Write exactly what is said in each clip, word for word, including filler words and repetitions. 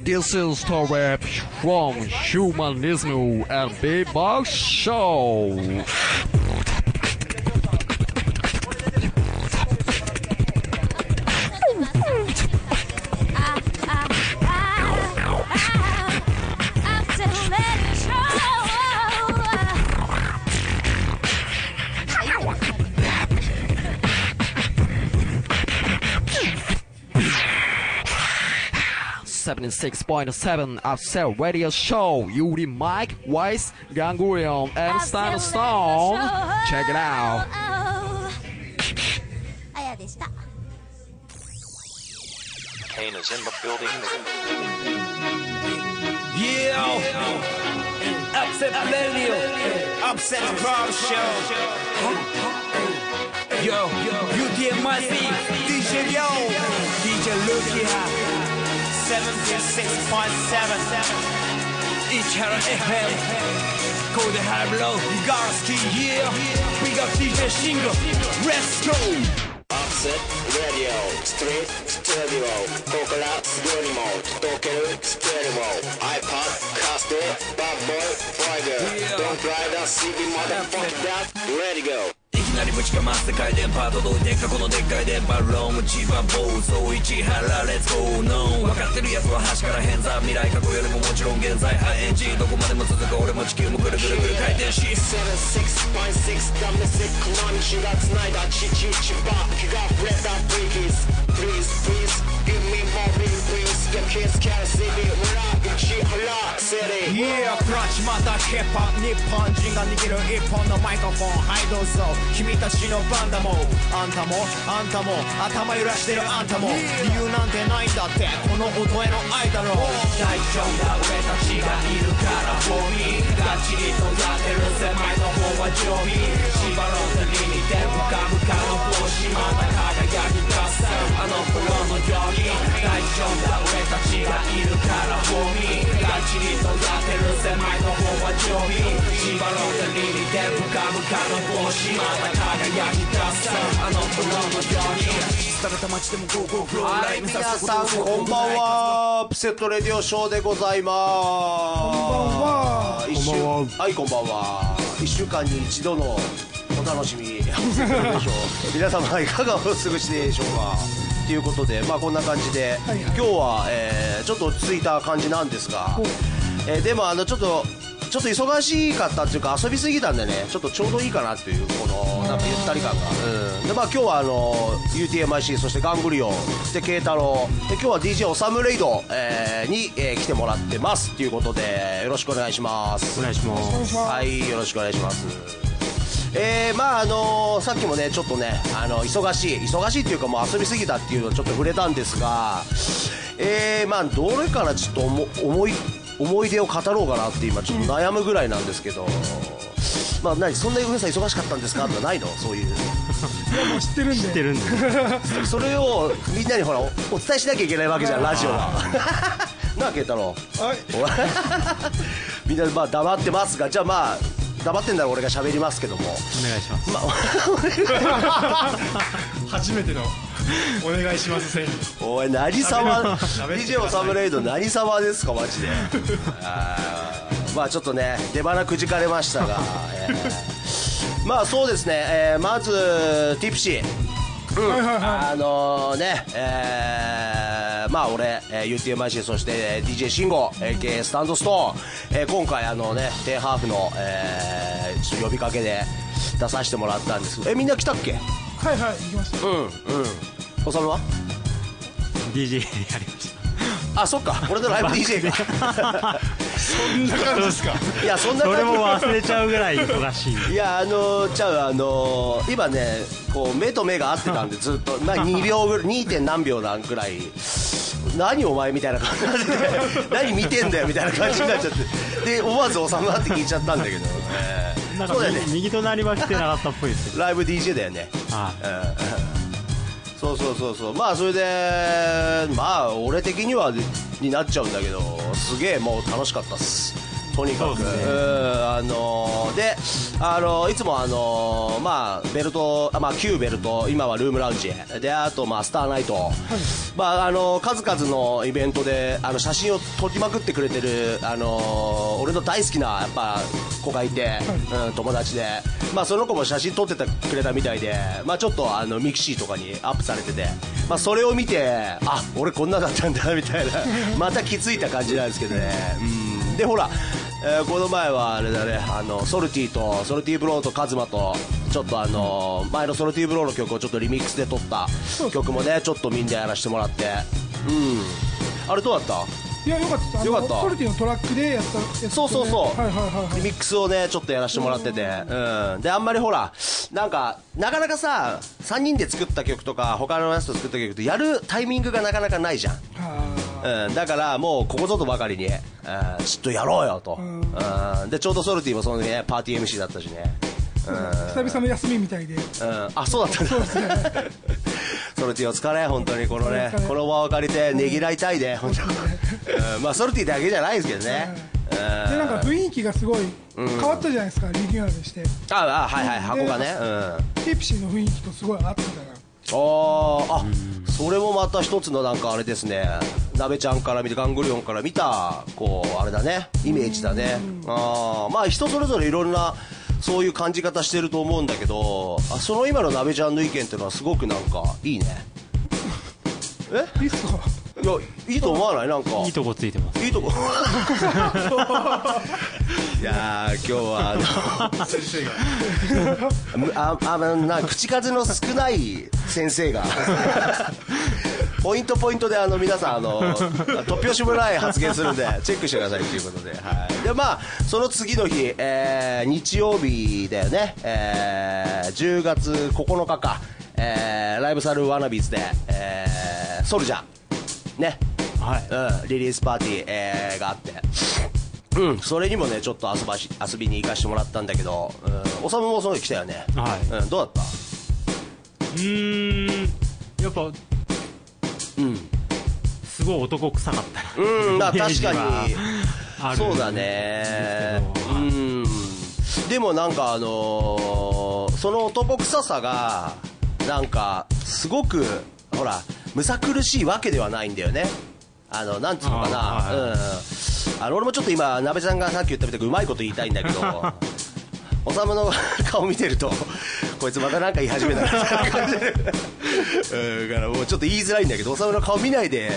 This is the rap from Humanism and Bebop Show. seventy-six point seven Upset Radio Show. Yuri Mike, Weiss, Ganglion, and Stone. Check it out. Kane is in the building. Yeah. Upset Radio. Upset Crowd Show. Yo, U T M I C, D J Yo, D J Lukia. seventy-six point seven 市原 エフエム コーデハイブローガースキー Yeah We got ディージェー シングル Let's go Upset Radio Street Studio ここからすぐにも届けるステレオ iPod カステ Bad Boy Fighter Don't try that C D motherfucker that Ready go いきなりぶちかます世界電波届いて過去のでっかい電波ローム千葉暴走市原レッツゴーノー分かってるやつは端から偏差未来過去よりももちろん現在 アイエヌジー どこまでも続く俺も地球もぐるぐるぐる回転しセブンシックスポイントシックス ダメセックマン血が繋いだ地中千葉気が触れたブリキーズ Please please give me more real please Your kids can't see me 裏市原セリ Yeah クラッチまたヒップホップ日本人が握る一本のマイクロフォンはいどうぞ君たちのバンダもあんたもあんたも頭揺らしてるあんたも理由なんてないんだってこの音への愛だろう大丈夫だ俺たちがいるからフォーミーガチリとやってる狭いの方は上位縛ろうとに似て深々の帽子また輝き出すあの頃のように大丈夫だ俺たちがいるからフォーミーガチリとやってる狭いの方は上位縛ろうとに似て深々の帽子また輝き出すあの頃のように廃れた街でもゴーゴーフローはい皆さんこんばんはアップセットレディオショーでございますこんばんは一週はいこんばんはいっしゅうかんに一度のお楽しみアップセットレディオショー皆様いかがお過ごしでしょうかということでまあこんな感じで、はいはい、今日は、えー、ちょっと落ち着いた感じなんですが、えー、でもあのちょっとちょっと忙しかったっていうか遊びすぎたんでねちょっとちょうどいいかなっていうこのなんかゆったり感が、うん、でまあ今日はあの ユーティーエムアイシー そしてガングリオンで慶太郎で今日は ディージェー オサムレイド、えー、に、えー、来てもらってますっていうことでよろしくお願いしますお願いしますはいよろしくお願いしますえー、まああのー、さっきもねちょっとねあの忙しい忙しいっていうかもう遊びすぎたっていうのをちょっと触れたんですがえー、まあどれからちょっと思思い思い出を語ろうかなって今ちょっと悩むぐらいなんですけど、うん、まあ何そんな上さん忙しかったんですかってないのそういういやもう知ってるんで知ってるんでそれをみんなにほらお伝えしなきゃいけないわけじゃんラジオはなあ慶太郎はいみんなまあ黙ってますがじゃあまあ黙ってんだら俺が喋りますけどもお願いします、ま初めてのお願いします宣言おい何様 ディージェー オサムレイド何様ですかマジであまあちょっとね出花くじかれましたが、えー、まあそうですね、えー、まずティプシーうん、あのー、ね、えー、まあ俺、えー、ユーティーエムアイシー そして、えー、ディージェー シンゴ、えー、ケー スタンドストーン、えー、今回あのねテンハーフの、えー、ちょっと呼びかけで出させてもらったんですけどえみんな来たっけはいはい行きましたうんうんおさむはディージェー やりましたあそっか俺のライブ ディージェー かそんな感じですかいやそんな感じそれも忘れちゃうぐらい忙しいいやあのー、ちゃうあのー、今ねこう目と目が合ってたんでずっと、まあ、にびょうぐらい に. 点何秒なんぐらい何お前みたいな感じで何見てんだよみたいな感じになっちゃってで思わずおさむなって聞いちゃったんだけど、えー、 なんかそうだよね右隣は来てなかったっぽいですけどライブ ディージェー だよねああ、うん、そうそうそうそうまあそれでまあ俺的にはになっちゃうんだけどすげえもう楽しかったっすとにかく、ね、あのー、で、あのー、いつも、あのー、まあ、ベルト、まあ、旧ベルト、今はルームラウンジで、あと、まあ、スターナイト、はい、まあ、あのー、数々のイベントであの写真を撮りまくってくれてる、あのー、俺の大好きなやっぱ子がいて、はい、うん、友達で、まあ、その子も写真撮ってくれたみたいで、まあ、ちょっとあのミクシーとかにアップされてて、まあ、それを見て、あ、俺こんなだったんだみたいなまた気づいた感じなんですけどね。うんでほら、えー、この前はあれだね、あのソルティとソルティブローとカズマとちょっとあのー、前のソルティブローの曲をちょっとリミックスで撮った曲もねちょっとみんなやらせてもらって、うん、あれどうだった？ いやよかった。よかった。ソルティのトラックでやったやつ、ね、 そうそうそう、 はいはいはいはい、 リミックスをねちょっとやらせてもらってて、うん、であんまりほらなんかなかなかささんにんで作った曲とか他のやつと作った曲とやるタイミングがなかなかないじゃん。うん、だからもうここぞとばかりに、うん、ちょっとやろうよと、うんうん、でちょうどソルティもそのねパーティー エムシー だったしね、 うん、久々の休みみたいで、うん、 あそうだったね。そうですねソルティお疲れ本当にこのねこの場を借りてねぎらいたいで本当に、うん、まあソルティだけじゃないですけどね、 うん、でなんか雰囲気がすごい変わったじゃないですか、うん、リニューアルして、 ああはいはい箱がね、 うん、ケープシーの雰囲気とすごい合ってたな。 ああ、それもまた一つのなんかあれですね、なべちゃんから見てガングリオンから見たこうあれだねイメージだね。あまあ人それぞれいろんなそういう感じ方してると思うんだけど、あその今のなべちゃんの意見っていうのはすごくなんかいいね。 えいいっすか？ いやいいと思わない？なんかいいとこついてます。 いいとこいやー今日はあの先生がああな口数の少ない先生がポイントポイントであの皆さんあの突拍子もない発言するんでチェックしてくださいということで、はい、でまあその次の日、えー、日曜日だよね、えー、じゅうがつここのかか、えー、ライブサルワナビーズで、えー、ソルジャーね、はいうん、リリースパーティー、えー、があって、うん、それにもねちょっと遊ばし遊びに行かしてもらったんだけど、うん、おさむもその時来たよね、はいうん、どうだった？ うーんやっぱうんすごい男臭かったうんまあ確かにそうだねうんでもなんかあのー、その男臭さがなんかすごくほらむさ苦しいわけではないんだよね。あのなんつうのかな、はいうん、あの俺もちょっと今なべちゃんがさっき言ったみたくうまいこと言いたいんだけどおさむの顔見てるとこいつまたなんか言い始めたみたいな感じでうんだからもうちょっと言いづらいんだけどおさむの顔見ないで、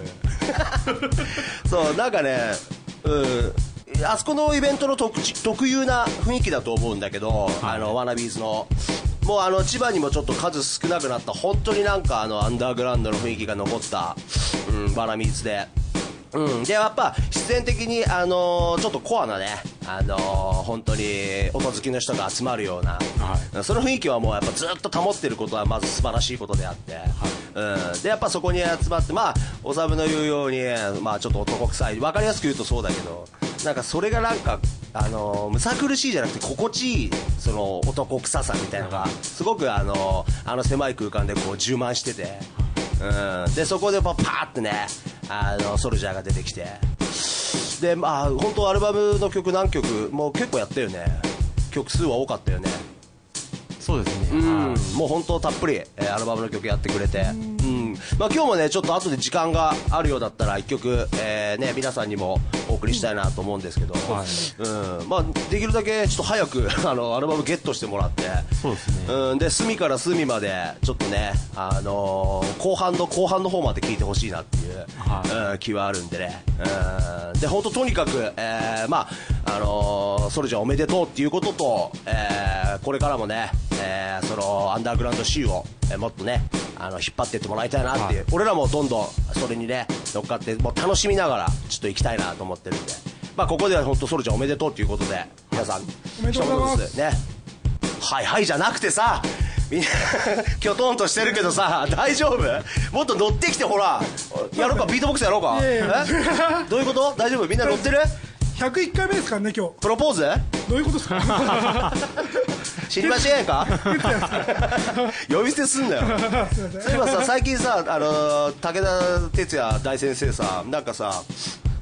うん、そうなんかね、うん、あそこのイベントの 特, 特有な雰囲気だと思うんだけど、はい、あのワナビーズのもうあの千葉にもちょっと数少なくなった本当になんかあのアンダーグラウンドの雰囲気が残った、うん、ワナビーズで、うん、でやっぱ必然的にあのー、ちょっとコアなねあのー、本当に音好きの人が集まるような、はい、その雰囲気はもうやっぱずっと保ってることはまず素晴らしいことであって、はいうん、でやっぱそこに集まってまあおさむの言うようにまあちょっと男臭い分かりやすく言うとそうだけどなんかそれがなんかあのむさ苦しいじゃなくて心地いいその男臭さみたいなのがすごくあのあの狭い空間でこう充満してて、うん、でそこでパーってねあのソルジャーが出てきてでまあ本当アルバムの曲何曲もう結構やったよね。曲数は多かったよね。 そうですね、 うん、もう本当たっぷり、えー、アルバムの曲やってくれて、うんまあ、今日もねちょっと後で時間があるようだったらいっきょく、えーね、皆さんにもお送りしたいなと思うんですけど、はいうんまあ、できるだけちょっと早くあのアルバムゲットしてもらってそうですね、 うん、で隅から隅までちょっとね、あのー、後半の後半の方まで聴いてほしいなっていう、はいうん、気はあるんでね、うん、で本当とにかく、えーまああのー、ソルジャーおめでとうっていうことと、えー、これからもねえー、そのアンダーグラウンド C を、えー、もっとねあの引っ張っていってもらいたいなっていう、はい、俺らもどんどんそれにね乗っかってもう楽しみながらちょっと行きたいなと思ってるんで、まあ、ここでは本当ソルジャーおめでとうということで皆さんおめでとうございますねはいはいじゃなくてさみんなきょとんとしてるけどさ大丈夫もっと乗ってきてほらやろうかビートボックスやろうかいやいやえどういうこと大丈夫みんな乗ってるひゃくいっかいめですからね今日プロポーズどういうことですか知りませんか呼び捨てすんだよそういえばさ最近さ、あのー、武田鉄矢大先生さなんかさ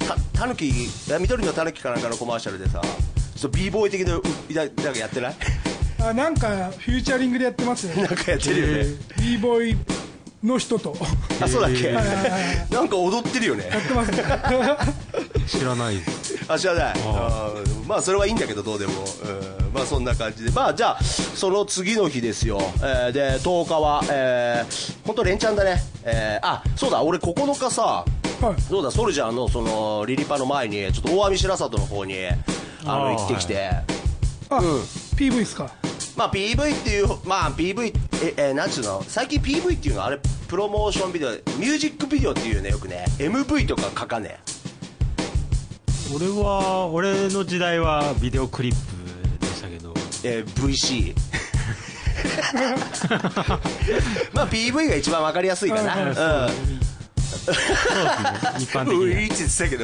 たたぬき緑のたぬきかなんかのコマーシャルでさ、ちょっと b ボーイ的ななんかやってない？ あ、なんかフューチャリングでやってますよね。 なんかやってるよね、 b ボーイの人と。 あ、そうだっけ、なんか踊ってるよね。 やってますね。 知らないです。 あ、知らない。あ、まあそれはいいんだけどどうでも、うん、まあそんな感じで、まあじゃあその次の日ですよ、えー、でとおかは、えー、本当連チャンだね、えー、あ、そうだ、俺ここのかさ、はい、そうだ、ソルジャーのそのリリパの前にちょっと大網白里の方にあの行ってきて、 あ、うん、ピーブイ っすか。 まあ ピーブイ っていう、まあ ピーブイ え、えー、なんつうの、最近 ピーブイ っていうのはあれプロモーションビデオ、ミュージックビデオっていうね、よくね エムブイ とか書かねえ。 俺は俺の時代はビデオクリップでしたけど、 えー、ブイシー まあ ピーブイ が一番わかりやすいかな。うん、そうですね、一般的にういって言ってたけど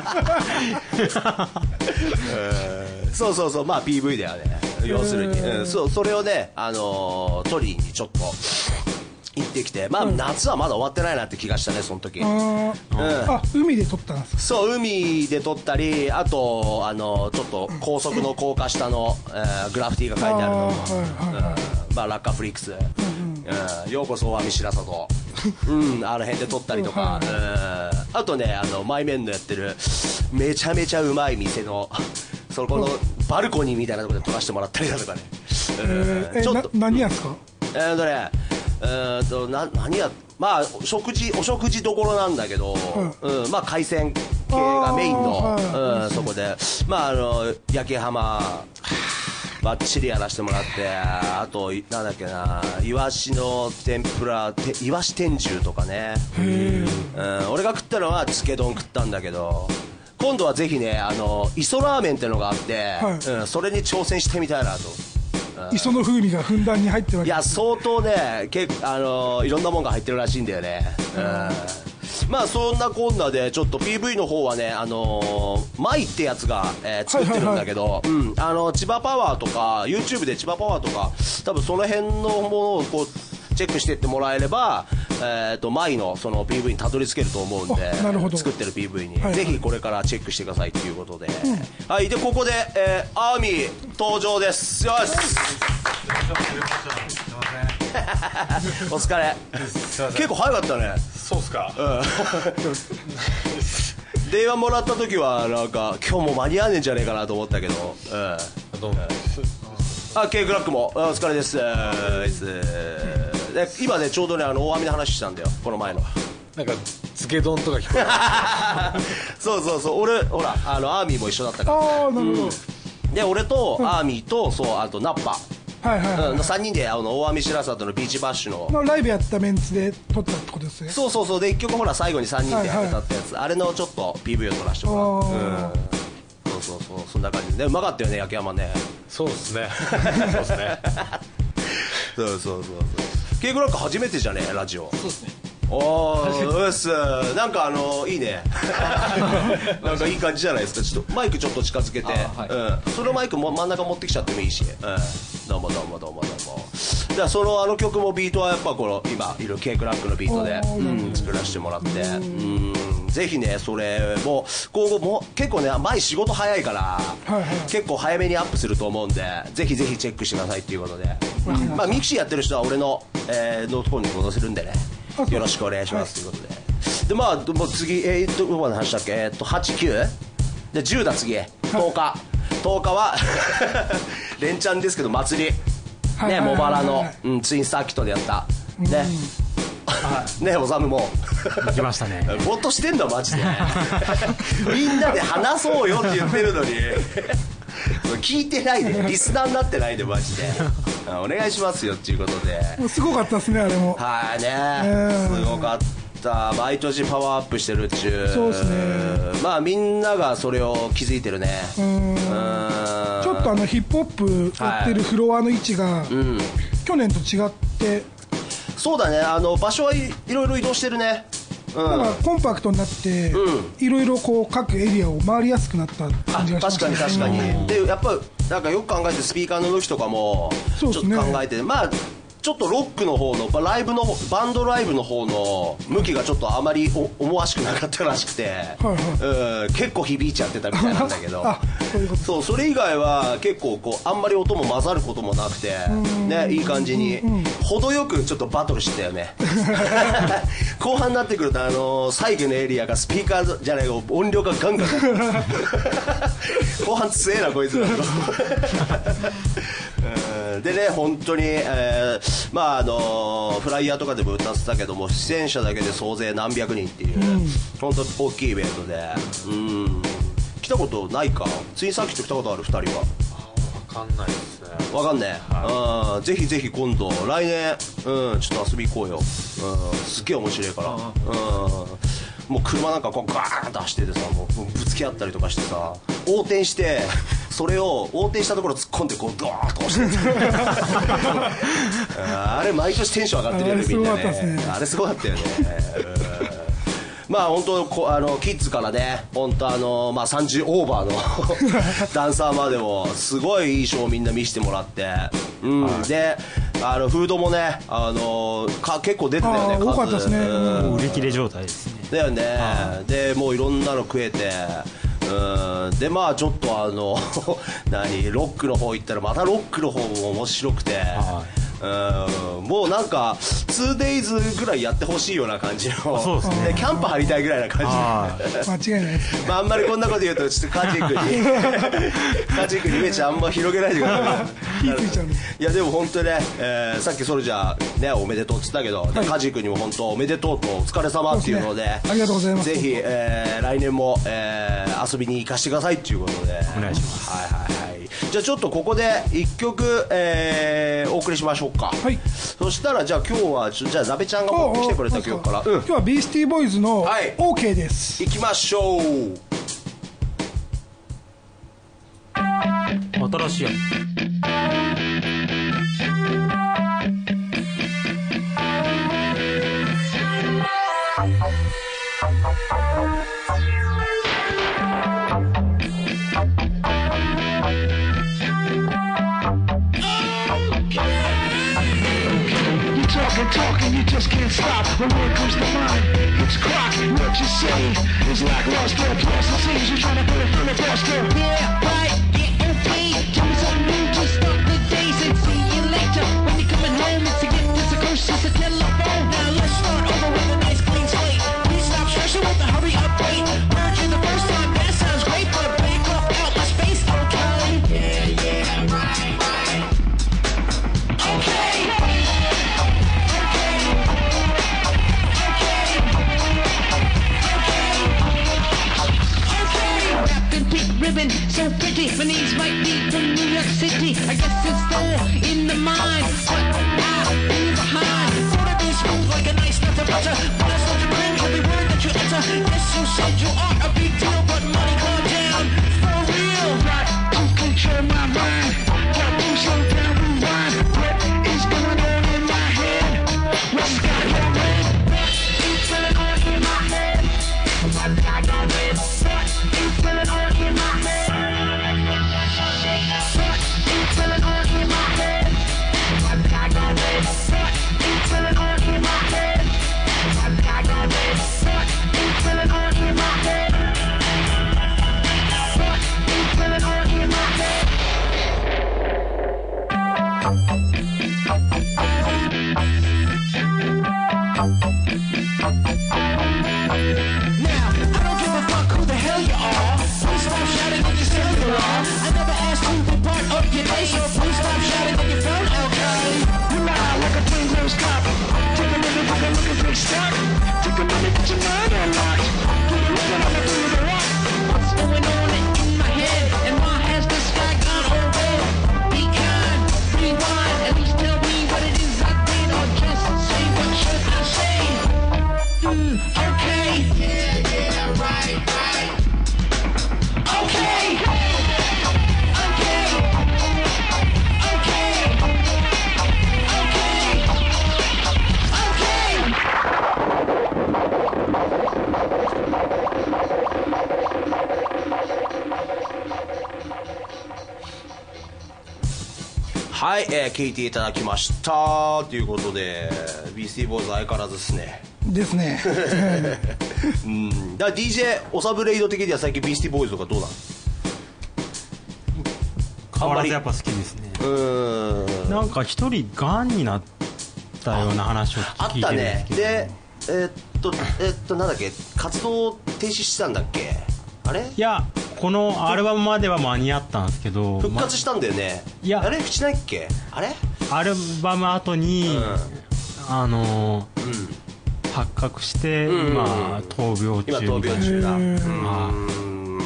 そうそうそう、まあ ピーブイ だよね、要するに、うん、そう、それをね、あのー、撮りにちょっと行ってきて、まあ、うん、夏はまだ終わってないなって気がしたね、その時。あ、 うん、あ、海で撮ったんですか。 そう、海で撮ったり、あとあのちょっと高速の高架下の、えー、グラフィティが書いてあるのも、まあラッカフリックス、うんうん、ようこそ大網白里うん、あの辺で撮ったりとか、うん、あとね、あのマイメンのやってるめちゃめちゃうまい店のそこのバルコニーみたいなところで撮らせてもらったりだとかね、 うん、えー、ちょっと何やんすか。 えーとねえーとな何やまあ食事お食事どころなんだけど、うんうん、まあ海鮮系がメインの、うん、そこで、まああの焼き浜バッチリやらせてもらって、あとなんだっけな、イワシの天ぷら、イワシ天重とかね、うん、俺が食ったのは漬け丼食ったんだけど、今度はぜひね、あの磯ラーメンってのがあって、はい、うん、それに挑戦してみたいなと。 磯の風味がふんだんに入ってるわけ。 いや、相当ね、結構あのいろんなもんが入ってるらしいんだよね、うん、まあそんなこんなでちょっと ピーブイ の方はね、あのー、マイってやつが、えー、作ってるんだけど、はいはいはい、うん、あの千葉パワーとか YouTube で千葉パワーとか多分その辺のものをこうチェックしていってもらえれば、えー、とマイのその ピーブイ にたどり着けると思うんで、 なるほど、 作ってる ピーブイ に、はいはい、ぜひこれからチェックしてくださいということで、うん、はい、でここで、えー、アーミー登場です。よしお疲れ。結構早かったね。 そうっすか、 うん、電話もらった時はなんか今日も間に合わねえんじゃねえかなと思ったけど、うん、どうも、あ、K クラックもお疲れです。で今ねちょうどね、あの大網の話したんだよ、この前の。 なんか漬け丼とか聞こえたそうそうそう、俺ほらあのアーミーも一緒だったから。 ああ、なるほど、 うん、で俺とアーミーと、そう、あとナッパ、はいはいはい、うん、さんにんであの大網白里のビーチバッシュのライブやったメンツで撮ったってことですね。 そうそうそう、でいっきょくほら最後にさんにんでやってたってやつ、はいはい、あれのちょっと ピーブイ を撮らせてもらう、うん、そうそうそう、そんな感じでうまかったよね、焼山ね。 そうっすねそうっすねそうそうそうそう。 K クラック初めてじゃね、ラジオ。 そうっすね。 おー、うっす、なんかあのいいねなんかいい感じじゃないですか。ちょっとマイクちょっと近づけて、はい、うん、そのマイクも真ん中持ってきちゃってもいいし、うん、どうもどうもどうもどうも。じゃあそのあの曲もビートはやっぱこの今いる K クラックのビートで、うん、作らせてもらって、うん、ぜひねそれも今後も結構ね前仕事早いから、はいはい、結構早めにアップすると思うんで、ぜひぜひチェックしてくださいっていうことで、うん、まあミクシーやってる人は俺の、えー、ノートフォンに戻せるんでね、よろしくお願いします、はい、ということで、でまあもう次えー、っとどこまで話したっけ、えー、っとはち、きゅうでじゅうだ、次とおか、はい、とおかは連チャンですけど祭りね、茂原の、うん、ツインサーキットでやったね、うん、ね、おさむも行きましたね。 ぼーっとしてんだマジでみんなで話そうよって言ってるのに聞いてないで、リスナーになってないでマジでお願いしますよっていうことで、 もうすごかったですね、あれも。 はいね、えー、すごかった。毎年パワーアップしてるっちゅう。 そうですね。 まあみんながそれを気づいてるね。うん、 ちょっとあのヒップホップやってるフロアの位置が、はい、うん、去年と違って。 そうだね、あの場所はい、いろいろ移動してるね。うん、 だからコンパクトになっていろいろこう各エリアを回りやすくなった感じがしましたね。 確かに確かに。でやっぱなんかよく考えてスピーカーの向きとかもちょっと考えて、ね、まあちょっとロックの方のライブのバンドライブの方の向きがちょっとあまりお思わしくなかったらしくて、はいはい、うん結構響いちゃってたみたいなんだけどそういうことそうそれ以外は結構こうあんまり音も混ざることもなくて、ね、いい感じに程よくちょっとバトルしてたよね後半になってくるとあの最後のエリアがスピーカーじゃないか音量がガンガン後半強えなこいつらでね本当に、えー、まああのフライヤーとかでも歌ってたけども出演者だけで総勢何百人っていう、うん、本当大きいイベントで、うん、来たことないかついさっきと来たことあるふたりは分かんないですね分かんねえ、はい、うんぜひぜひ今度来年、うん、ちょっと遊び行こうよ、うん、すっげえ面白いから、うん、もう車なんかこうガーンと走っててさもうぶつけ合ったりとかしてさ横転してそれを横転したところ突っ込んでこうドーッと押してあれ毎年テンション上がってるよねみんなねあれすごかったよねまあ本当こあのキッズからね本当あのまあさんじゅうオーバーのダンサーまでもすごいいいショーをみんな見せてもらって、うんはい、であのフードもねあのか結構出てたよね多かったですね、 うん、売り切れ状態ですねだよねでもういろんなの食えてうんでまあちょっとあの何ロックの方行ったらまたロックの方も面白くて、はいうんもうなんか ツーデイズ ぐらいやってほしいような感じのそうですねキャンプ張りたいぐらいな感じ間違いないですね、 まあ、あんまりこんなこと言うとちょっとカジ君にカジ君にめちゃあんま広げないでください気づいちゃうねいやでも本当にね、えー、さっきそれじゃねおめでとうって言ったけど、はい、カジ君にも本当おめでとうとお疲れ様っていうので、 ね、ありがとうございますぜひ、えー、来年も、えー、遊びに行かせてくださいっていうことでお願いしますはいはいはいじゃあちょっとここでいっきょく、えー、お送りしましょうかはいそしたらじゃあ今日はじゃあザベちゃんが持ってきてくれた曲から、うん、 今日はビースティーボーイズの OK です、 はい、行きましょう新しいや Talking, you just can't stop. When word comes to mind, it's clock. What you say is lackluster. Plus it seems you're trying to put it from the buster. Yeah, right, yeah, okay. Tell me something new to start the days and see you later. When you're coming home, it's a gift, it's a curse, it's a telephone. Now let's start over with a nice clean slate. Please stop stressing with the hurry up wait. Heard you the first time, that sounds great, but back off out my space, okay? Yeah, yeah, right, right. Okay. Ribbon, so pretty, my knees might be from New York City. I guess it's there in the mind, but out in behind. Wanna be smooth like a nice nut of butter, but it's not to bring every word that you utter. Yes, you said you are a big deal, but money calm down for real. Got to control my mind, got to slow down, rewind. What is going on in my head? What's got your red? What's going on in my head? What's got your red? What's going on in my head? はい、えー、聞いていただきましたということで、ビースティーボーイズ相変わらずですねですねうん、だから ディージェー おサブレイド的には最近ビースティーボーイズとかどうなの？ 変わらずやっぱ好きですね。 うーん、 なんか一人がんになったような話を聞いてるんですけど、 でえー、っとえー、っとなんだっけ、活動停止してたんだっけ、あれ？ いやこのアルバムまでは間に合ったんですけど、 復活したんだよね、 ま、いやあれしないっけ、あれアルバム後に、うん、あのーうん、発覚して、うん、今闘病中、 今闘病中だ、うん、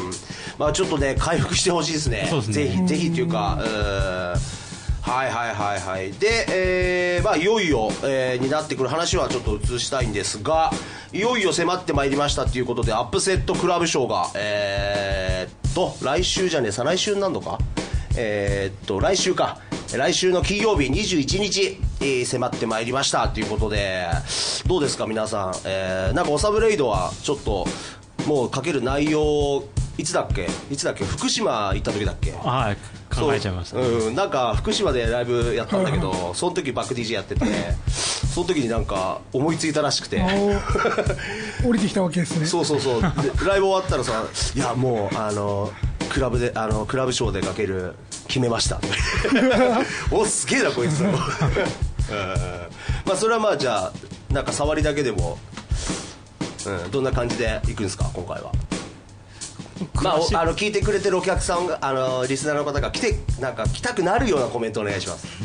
まあちょっとね回復してほしいですね、 そうですね、 ぜひぜひというか、うーん、はいはいはいはい。で、えー、まあいよいよ、えー、になってくる話はちょっと移したいんですが、いよいよ迫ってまいりましたということで、アップセットクラブショーがえー、っと来週じゃねえ再来週になるのか、えー、っと来週か来週の金曜日にじゅういちにち、えー、迫ってまいりましたということで、どうですか皆さん、えー、なんかおサブレイドはちょっともうかける内容いつだっけいつだっけ福島行った時だっけ、 はい考えちゃいました、ね、 うん、なんか福島でライブやったんだけどその時バック ディージェー やっててその時になんか思いついたらしくて降りてきたわけですね。 そうそうそうでライブ終わったらさ、いやもうあのクラブであのクラブショーでかける決めましたおすげえなこいつ、うん、まあそれはまあじゃあなんか触りだけでも、うん、どんな感じでいくんですか今回は。まあ、あの聞いてくれてるお客さんがあのリスナーの方が来てなんか来たくなるようなコメントお願いします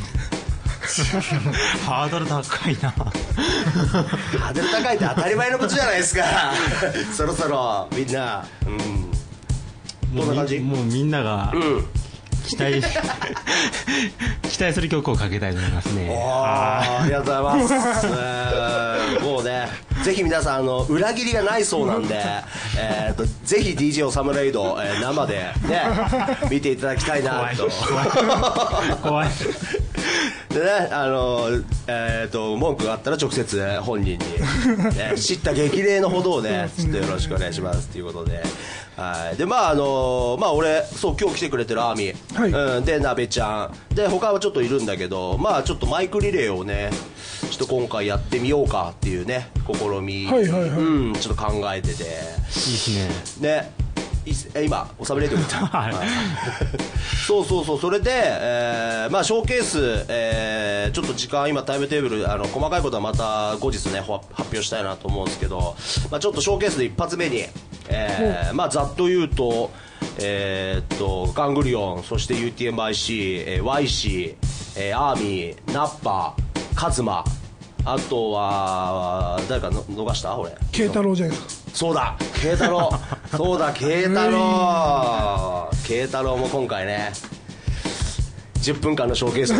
ハードル高いなハードル高いって当たり前のことじゃないですかそろそろみんな、うん、どんな感じ？ もうみんなが、うん期待期待する曲をかけたいと思いますね。 あ, ありがとうございます、えー、もうねぜひ皆さんあの裏切りがないそうなんで、えー、とぜひ ディージェー おサムレイド、えー、生で、ね、見ていただきたいなと怖いでねあの、えー、と文句があったら直接本人に、ね、知った激励のほどをねちょっとよろしくお願いしますということで、はい、でまああのまあ俺そう今日来てくれてるアーミー、はい、うん、でなべちゃんで他はちょっといるんだけど、まあちょっとマイクリレーをねちょっと今回やってみようかっていうね試み、はいはいはい、うん、ちょっと考えてていいですね。 ね今おさめレディオ言った、はい、そうそうそう、それで、えーまあ、ショーケース、えー、ちょっと時間今タイムテーブルあの細かいことはまた後日ね発表したいなと思うんですけど、まあ、ちょっとショーケースで一発目に、えーまあ、ざっと言うと、えー、っとガングリオン、そして ユーティーエムアイシー、えー、ワイシー、えー、アーミー、ナッパ、カズマ、あとは誰かの逃した俺慶太郎じゃないですか。 そうだ慶太郎そうだ慶太郎慶太郎も今回ねじゅっぷんかんのショーケース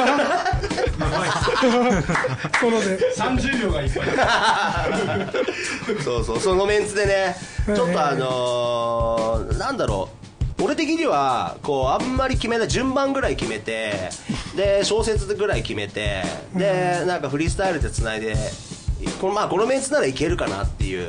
そのでさんじゅうびょうがいっぱいそうそう、そのメンツでねちょっとあのー、なんだろう、俺的にはこうあんまり決めない、順番ぐらい決めてで小説ぐらい決めてでなんかフリースタイルでつないでこの、まあ、このメンツならいけるかなっていう、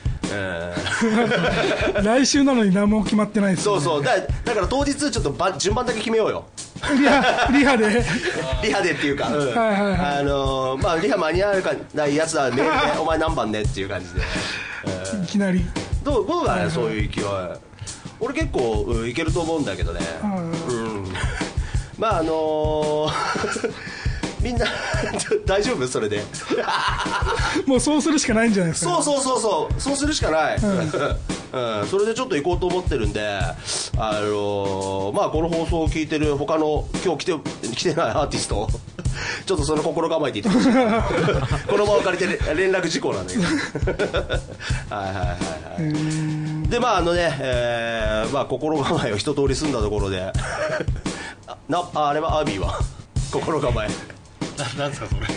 うん、来週なのに何も決まってないですよね。 そうそう、だ、だから当日ちょっとば順番だけ決めようよリハ、リハでリハでっていうか、うん、はいはいはい、あのー、まあリハ間に合うかないやつはねお前何番ねっていう感じで、 うん、いきなりどう、どうだね、はいはい、そういう勢い俺結構、うん、いけると思うんだけどね、うん、まああのー、みんな大丈夫それでもうそうするしかないんじゃないですか、ね、 そうそうそうそうそうするしかない、うんうん、それでちょっと行こうと思ってるんで、あのー、まあこの放送を聞いてる他の今日来て来てないアーティストちょっとその心構えていってほしいこの場を借りて連絡事項なんだけどはいはいはいはいでまああのね、えー、まあ心構えを一通り済んだところでなあ、あれはアービーは心構えな, なんですかそれ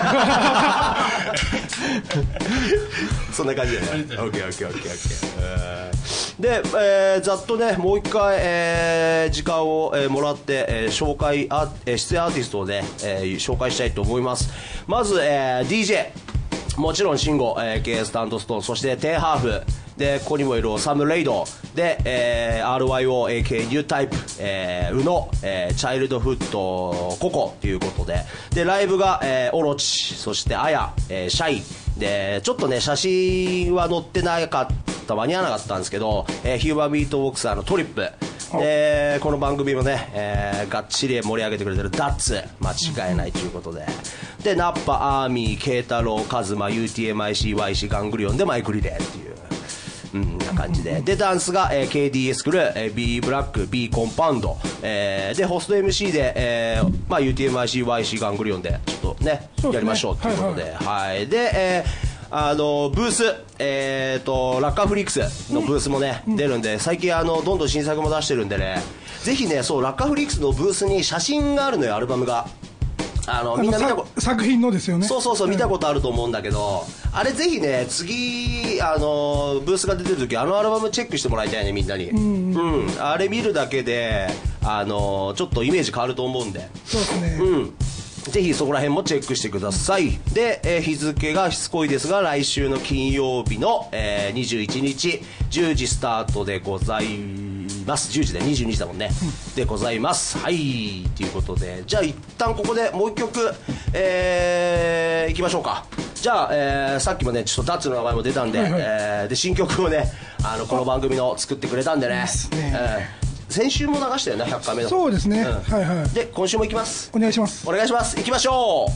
そんな感じだね。オッケーオッケーオッケーオッケー。で、えー、ざっとねもう一回、えー、時間を、えー、もらって、えー、紹介あ、えー、出演アーティストをね、えー、紹介したいと思います。まず、えー、ディージェー もちろん慎吾、えー、ケー スタンドストーン、そしてテイハーフ、 でここにもいるオサムレイドで、えー、アールワイオーエーケー ニュータイプ、えー、ウノ、えー、チャイルドフットココということで、でライブが、えー、オロチ、そしてアヤ、えー、シャイで、ちょっとね写真は載ってなかった間に合わなかったんですけど、えー、ヒューマンビートボクサーのトリップで、この番組もね、えー、がっちり盛り上げてくれてるダッツ間違いないということで、でナッパ、アーミー、ケイタロウ、カズマ、ユーティーエムアイシー、ワイシー、ガングリオンでマイクリレーっていううん、な感じで、でダンスが、えー、ケーディーエス クルー、えー、B ブラック、B コンパウンド、えー、でホスト エムシー で、えーまあ、ユーティーエムアイシー、ワイシー、ガングリオンでちょっと ね, ねやりましょうということで、はいはいはい、で、えーあのブース、えー、とラッカーフリックスのブースもね、うん、出るんで、最近あのどんどん新作も出してるんでね、ぜひね、そうラッカーフリックスのブースに写真があるのよ、アルバムが。あのみんな見たこ作品のですよね。 そうそうそう、見たことあると思うんだけど、あれぜひね、次あのブースが出てる時、あのアルバムチェックしてもらいたいね、みんなに。うん、うんうん、あれ見るだけであのちょっとイメージ変わると思うんで。 そうですね。 うん、ぜひそこら辺もチェックしてください。で、えー、日付がしつこいですが、来週の金曜日の、えー、にじゅういちにちじゅうじスタートでございます。じゅうじでにじゅうにじだもんね、うん、でございます。はいということで、じゃあ一旦ここでもう一曲、えー、いきましょうか。じゃあ、えー、さっきもねちょっとダッツの名前も出たんで、はいはい、えー、で新曲をねあのこの番組の作ってくれたんでね、ね、えー、先週も流したよね、ひゃっかいめの。 そうですね、うん、はいはい。 で今週もいきます。 お願いします。 お願いします。いきましょう。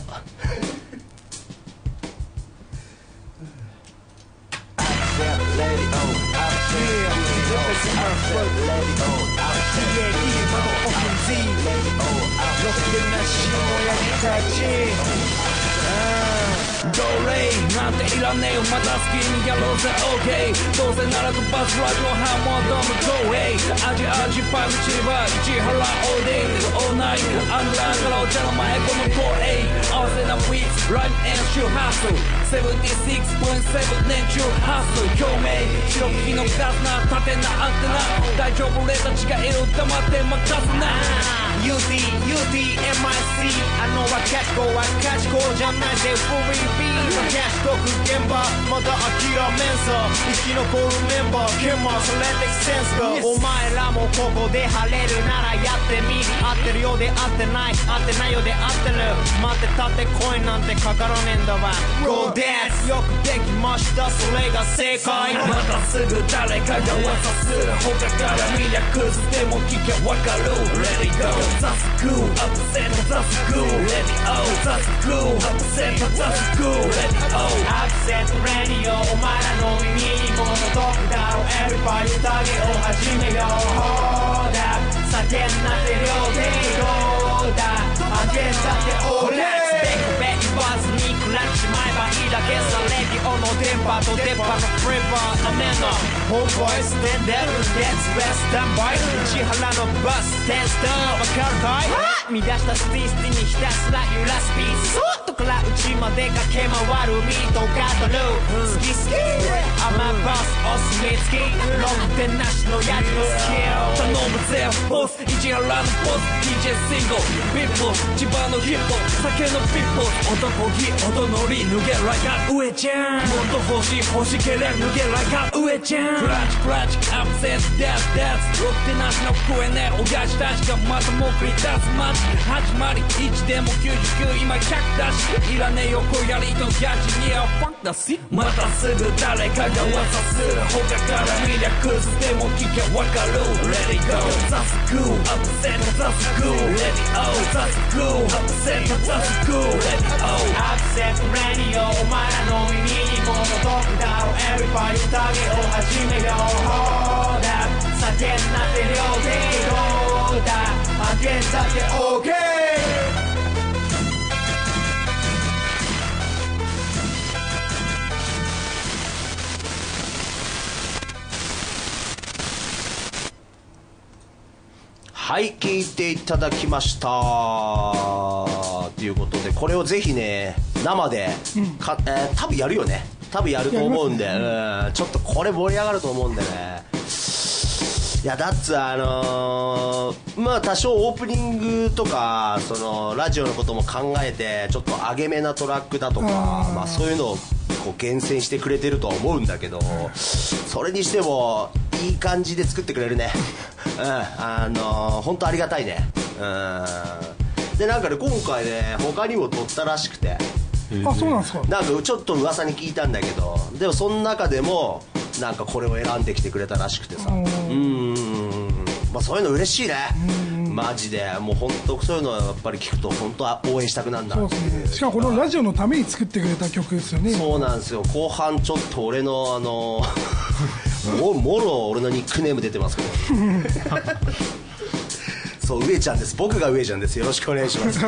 奴隷なんていらねえよ、また好きにやろうぜ OK、 どうせならとバスラジオハモードの公営味味パンチバ市原オーディオーナイアンダーからお茶の前この公営合わせなウィーツライブエンシュハッスル セブンティーシックスポイントセブン 年中ハッスル表明白きのガスな縦なアンテナ大丈夫俺たちがいる黙って任すな ユーティー ユーティーエムアイシー あのはキャッチコはキャッチコじゃないぜフリービーキャッチコク現場まだ諦めんさ生き残るメンバーケンマそれでセンスがお前らもここで晴れるならやってみ合ってるようで合ってない合ってないようで合ってる待ってたって声なんてかからねえんだわ Go dance よくできましたそれが正解またすぐ誰かが噂する他から見りゃクズでも聞けわかる Let it go ザスクーアップセントザスクー Let it go ザスクーアップセントザスクー Let it go アップセントラディオお前らの耳にも届くだろう Everybody 宴を始めようほーだ叫んなって両手どうだあげたって俺ベクベク言わずに食らっちまえばいいだけさレディオの電波と電波のフレーバーためのホームボイスで出るデッツベスタンバイ市原のバステンスターわかるかい乱したスティスティにひたすら揺らすビーツ外から内まで駆け回るミートガトル好き好きアマバスお墨付きロックでなしのやつのスキル頼むぜボス市原のボス ディージェー シングルビップ千葉のヒップ酒のビップ男気音のり脱げらが上ちゃんもっと欲しい欲しければ脱げらが上ちゃんクラッチクラッチアップセンスデスデスロックでなしの声ね親父たちがまたも繰り出すマッチ始まりいちでもきゅうじゅうきゅう今ひゃくだしいらねえ横やりとギャッチにはファンタジーまたすぐ誰かが噂する他から見りゃクズでも聞けわかる Let it go ザスクーアップセントザスクー Let it go ザスクーアップセントザスクー Let it go アップセントラディオお前らの耳にも届くだろう Everybody 宴を始めようほーだ叫んなって両手どうだあげたって OK はい聞いていただきましたということで、これをぜひね生でか、うん、えー、多分やるよね多分やると思うんで、ね、うん、ちょっとこれ盛り上がると思うんでね。いやだっつあのー、まあ多少オープニングとかそのラジオのことも考えてちょっと上げめなトラックだとか、まあそういうのをここう厳選してくれてるとは思うんだけど、それにしてもいい感じで作ってくれるね。うん、あのー、本当ありがたいね。うんでなんかね今回ね他にも撮ったらしくて、 あ、そうなんですか。 なんかちょっと噂に聞いたんだけど、でもその中でもなんかこれを選んできてくれたらしくてさ、うーん、まあ、そういうの嬉しいね。マジでもう本当そういうのはやっぱり聞くと本当は応援したくなるんだ。 そうですね。しかもこのラジオのために作ってくれた曲ですよね。 そうなんですよ。後半ちょっと俺のあのも, もろ俺のニックネーム出てますけどそう上ちゃんです。僕が上ちゃんです。よろしくお願いします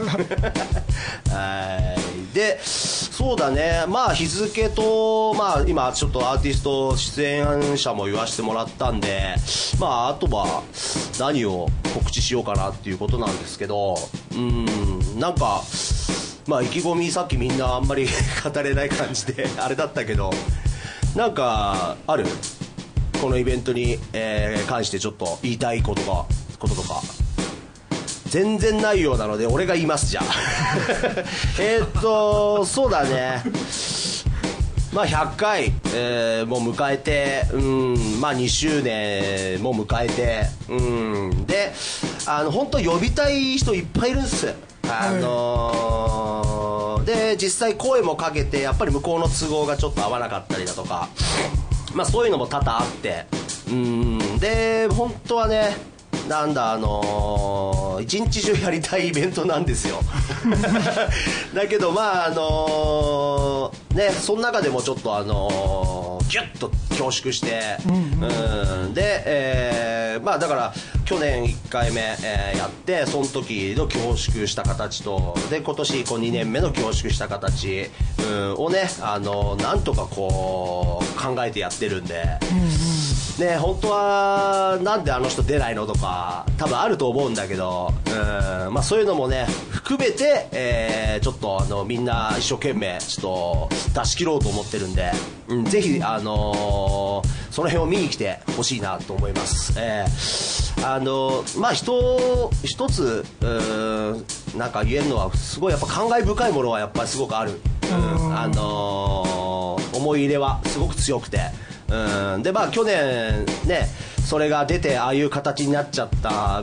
はいでそうだね、まあ日付と、まあ、今ちょっとアーティスト出演者も言わせてもらったんで、まああとは何を告知しようかなっていうことなんですけど、うーんなんかまあ意気込みさっきみんなあんまり語れない感じであれだったけど、なんかあるこのイベントに、えー、関してちょっと言いたいことかこととか。全然ないようなので俺が言います。じゃあえっとそうだね、まあひゃっかい、えー、もう迎えて、うんまあにしゅうねんも迎えて、うんであの本当呼びたい人いっぱいいるんです。あのー、で実際声もかけてやっぱり向こうの都合がちょっと合わなかったりだとか、まあそういうのも多々あって、うんで本当はねなんだあのー、一日中やりたいイベントなんですよだけどまああのー、ねその中でもちょっとあのー、ギュッと凝縮して、うん、うんで、えー、まあだから去年いっかいめ、えー、やってその時の凝縮した形とで今年こうにねんめの凝縮した形、うん、をねあのー、なんとかこう考えてやってるんで、うん、ね本当はなんであの人出ないのとか多分あると思うんだけど、うんまあ、そういうのもね含めて、えー、ちょっとあのみんな一生懸命ちょっと出し切ろうと思ってるんで、うん、ぜひ、あのー、その辺を見に来てほしいなと思います。えー、あのー、まあ人一つうんなんか言えるのはすごいやっぱ感慨深いものはやっぱりすごくある、うんあのー、思い入れはすごく強くて、うんでまあ去年ねそれが出てああいう形になっちゃった、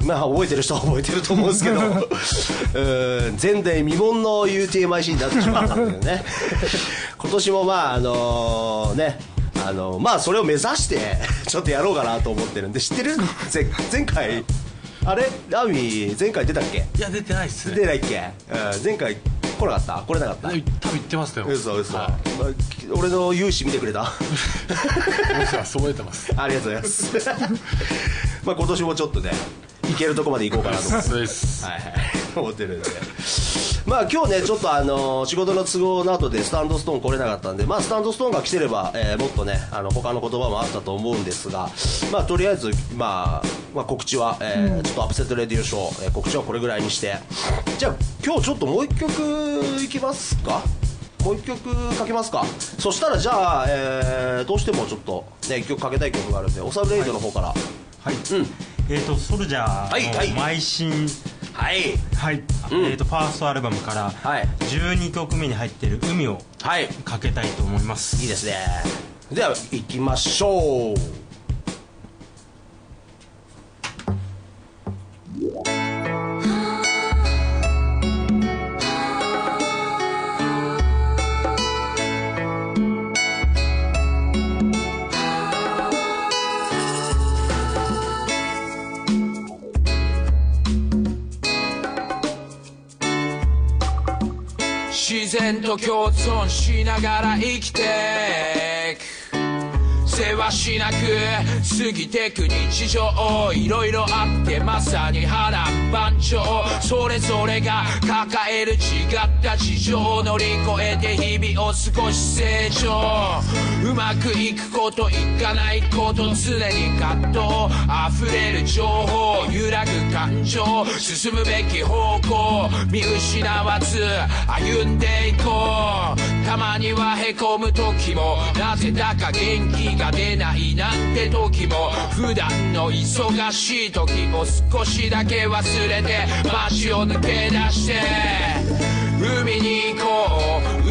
まあ覚えてる人は覚えてると思うんですけどうん前代未聞の ユーティーエムアイシー になってしまったんだけどね今年もまああのー、ねあのー、まあそれを目指してちょっとやろうかなと思ってるんで。知ってる？前, 前回あれラミ前回出たっけ？ いや出てないっすね。 出てないっけ？うん前回来なかった来れなかった？ 多分言ってましたよ。 嘘嘘、 はいまあ、俺の勇姿見てくれた覚えてます。 ありがとうございますまあ今年もちょっとね行けるとこまで行こうかなと思ってはいはい思ってるんで、まあ今日ねちょっとあの仕事の都合の後でスタンドストーン来れなかったんで、まあスタンドストーンが来てれば、えー、もっとねあの他の言葉もあったと思うんですが、まあとりあえず、まあ、まあ告知は、えーうん、ちょっとアップセットレディオショー、えー、告知はこれぐらいにして、じゃあ今日ちょっともう一曲いきますか。もう一曲かけますか。そしたらじゃあ、えー、どうしてもちょっとね一曲かけたい曲があるんで、おさぶレイドの方からはい、うんえーとソルジャーの邁進はいはい、うんえーとファーストアルバムからじゅうにきょくめに入っている海をかけたいと思います、 はい、いいですね。では行きましょう。 自然と共存しながら生きていく、せわしなく過ぎてく日常、いろいろあってまさに波乱万丈、それぞれが抱える違った事情を乗り越えて日々を少し成長、うまくいくこといかないこと常に葛藤溢れる情報揺らぐ感情、進むべき方向見失わず歩んでいこう、たまにはへこむ時もなぜだか元気が出ないなんて時も、普段の忙しい時を少しだけ忘れて街を抜け出して海に行こう、海を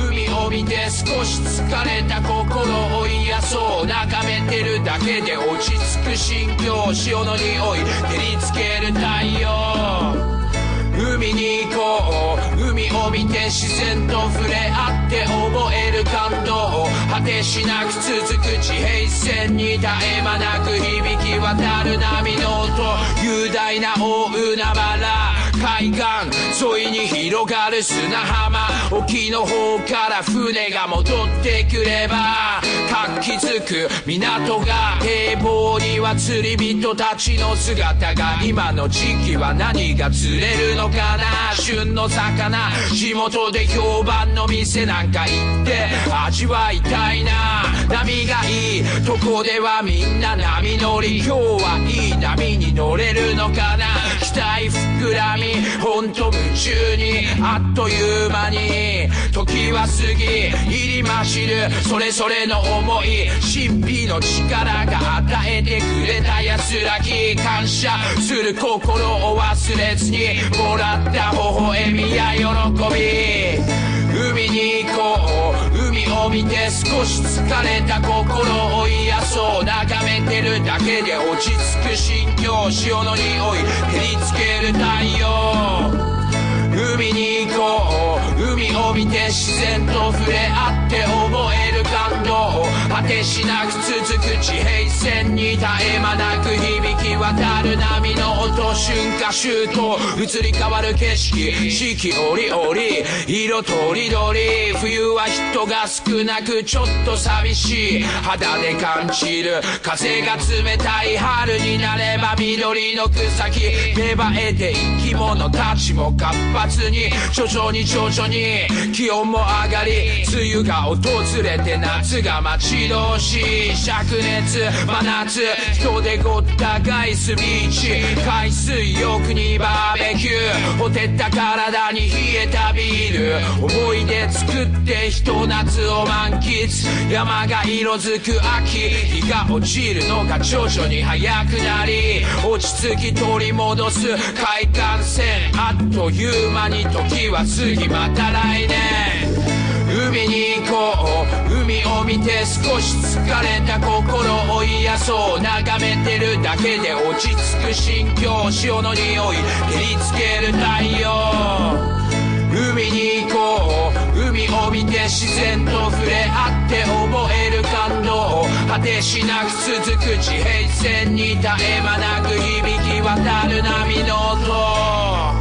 を見て少し疲れた心を癒そう眺めてるだけで落ち着く心境潮の匂い照りつける太陽海に行こう海を見て自然と触れ合って覚える感動果てしなく続く地平線に絶え間なく響き渡る波の音雄大な大海原海岸沿いに広がる砂浜沖の方から船が戻ってくれば活気づく港が堤防には釣り人たちの姿が今の時期は何が釣れるのかな旬の魚地元で評判の店なんか行って味わいたいな波がいいとこではみんな波乗り今日はいい波に乗れるのかな期待膨らみほんと夢中にあっという間に時は過ぎ入り混じるそれぞれの思い神秘の力が与えてくれた安らぎ感謝する心を忘れずにもらった微笑みや喜び海に行こう海を見て少し疲れた心を癒そう眺めてるだけで落ち着く心境潮の匂い照りつける太陽海に行こう海を見て自然と触れ合って覚える感動果てしなく続く地平線に絶え間なく響き渡る波の音春夏秋冬移り変わる景色四季折々色とりどり冬は人が少なくちょっと寂しい肌で感じる風が冷たい春になれば緑の草木芽生えて生き物たちも活発に徐々に徐々に気温も上がり梅雨が訪れて夏が待ち遠しい灼熱真夏人でごった返すビーチ海水浴にバーベキューほてった体に冷えたビール思い出作ってひと夏を満喫山が色づく秋日が落ちるのが徐々に早くなり落ち着き取り戻す海岸線あっという間に時は過ぎまた来年海に行こう海を見て少し疲れた心を癒そう眺めてるだけで落ち着く心境潮の匂い照りつける太陽海に行こう海を見て自然と触れ合って覚える感動果てしなく続く地平線に絶え間なく響き渡る波の音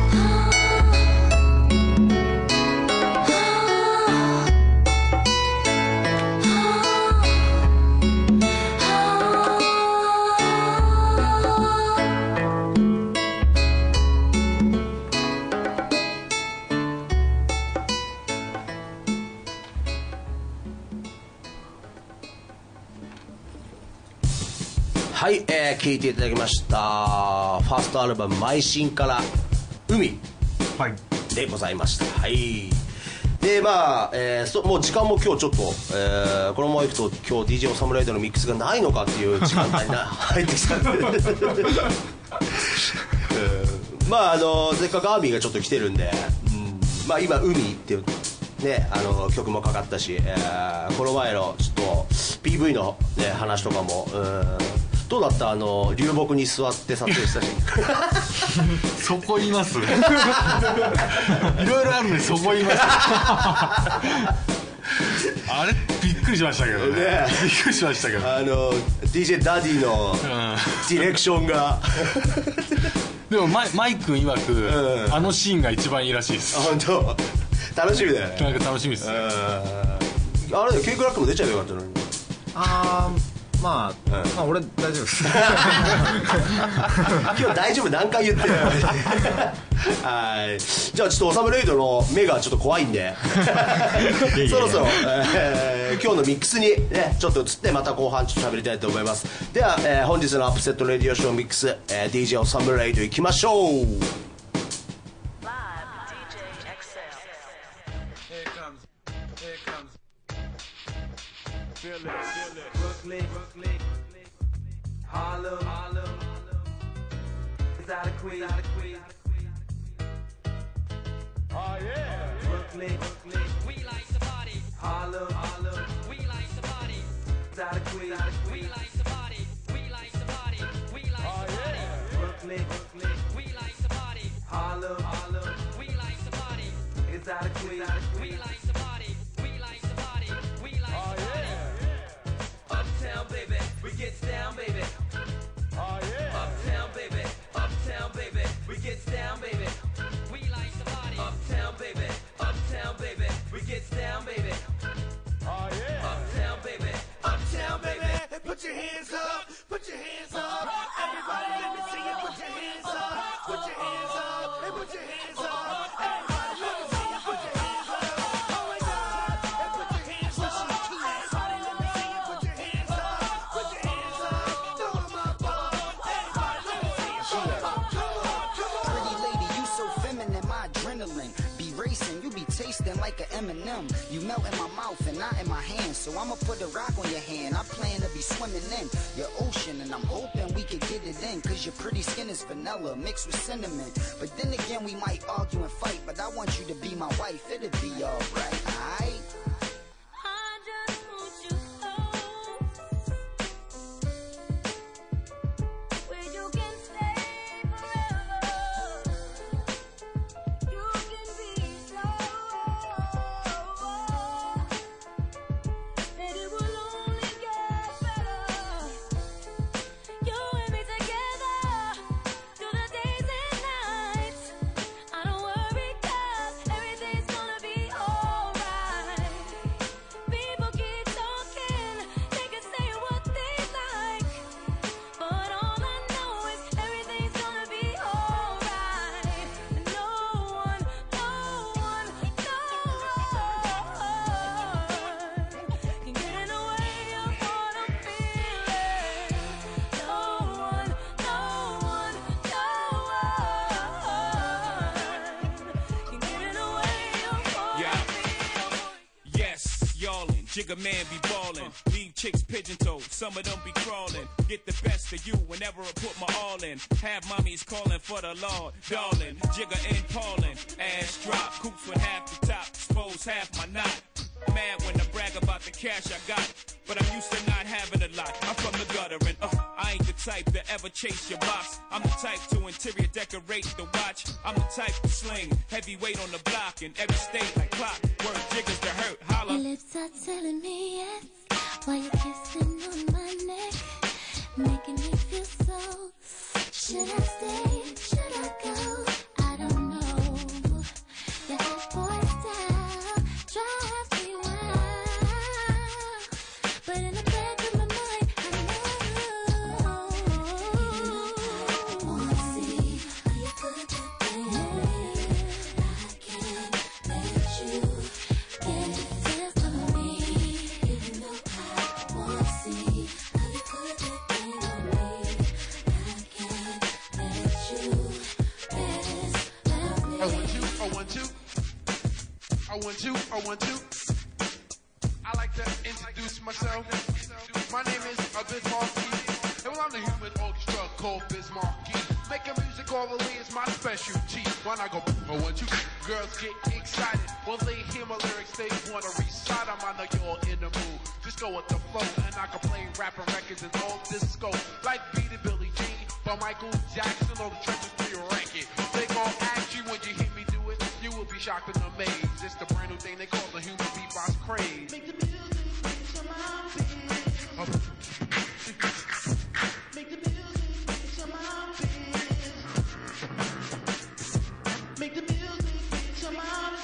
はい、えー、聴いていただきましたファーストアルバム「邁進から海」でございました。はい、でまあ、えー、そもう時間も今日ちょっと、えー、このままいくと今日 ディージェー オサムライドのミックスがないのかっていう時間帯に入ってきたんで、えー、まああのせっかくアーミーがちょっと来てるんで、うん、まあ今海っていうね、あの曲もかかったし、えー、この前のちょっと ピーブイ の、ね、話とかも、うん、どうだったあの流木に座って撮影したしそこいますいろいろあるのにそこいますあれびっくりしましたけど ね, ねびっくりしましたけどあの ディージェー ダディのディレクションがでもマイ、マイ君曰く、うん、あのシーンが一番いいらしいです。 本当楽しみだよね。 なんか楽しみですね。 あれケイクラックも出ちゃえばよかったのに。 あーまあ、うん、まあ俺大丈夫です今日大丈夫何回言ってるはいじゃあちょっとオサムレイドの目がちょっと怖いんでそろそろ、えー、今日のミックスにねちょっと移ってまた後半ちょっと喋りたいと思います。では、えー、本日のアップセットレディオショーミックス、えー、ディージェー オサムレイドいきましょう。 Brooklyn, Brooklyn, Harlem, Harlem, is out of Queens, oh yeah, Brooklyn, Brooklyn, we like to party, Harlem, Harlem, we like to party. Inside of Queens, we like to party. We like to party. We like to party. Brooklyn, Brooklyn, we like to party. Harlem, Harlem, we like to party. Inside of Queens, we like to party. We like to party. We like to party. Uptown, baby, we get down, baby. Oh yeah. Uptown, baby, uptown, baby, we get down, baby. We like to party. Uptown, baby, uptown, baby, we get down, baby. Oh yeah. Uptown, baby, uptown, baby, put your hands up, put your hands up. Everybody, let me see you. Put your hands up, put your hands up, and put your hands up. Everybody, let me see you. Put your hands up. Oh my God, and put your hands up. Everybody, let me see you. Put your hands up, put your hands up. Throw 'em up, everybody, let me see you. Come on, come on, come on. Pretty lady, you so feminine, my adrenaline be racing. You be tasting like an M and M. You melt in my mouth and not in my hand. So I'ma put a rock on your hand. I plan to be swimming in your ocean, and I'm hoping we could get it in. Cause your pretty skin is vanilla mixed with cinnamon. But then again, we might argue and fight. But I want you to be my wife. It'll be alright, alright? Jigga man be ballin', leave chicks pigeon-toed, some of them be crawling. Get the best of you whenever I put my all in. Have mommies calling for the Lord, darling. Jigga and Paulin', ass drop, coops with half the top, expose half my knot. Mad when I brag about the cash I got, but I'm used to not having a lot. I'm from the gutter and uh, I ain't the type to ever chase your box. I'm the type to interior decorate the watch. I'm the type to sling heavyweight on the block in every state like clock. Word jiggers to hurt, holla. Your lips are telling me yes, while you're kissing on my neck, making me feel so. Should I stay? Should I go? I don't know. Your hot boy style drives me wild, but in the back of my mind, I know. Wanna see how you put that thing on me? I can't let you get test on me, even though I wanna see how you put that thing on me. I can't let you test on me. I want you, I want you. I want you, I want you. I like to introduce myself. My name is Bismarcky, and well, I'm the human orchestra called Bismarcky. Making music orally is my specialty. When I go, I want you. Girls get excited when they hear my lyrics. They wanna recite them. I know you're in the mood. Just go with the flow, and I can play rapping records and all disco, like Beat It Billie Jean by Michael Jackson or the Trenches for your record. They gon' ask you when you hear me do it. You will be shocked and amazed. It's the brand new thing they call the human beatbox craze. Make the music, make some beat. Make the music, make some beat. Make the music, make some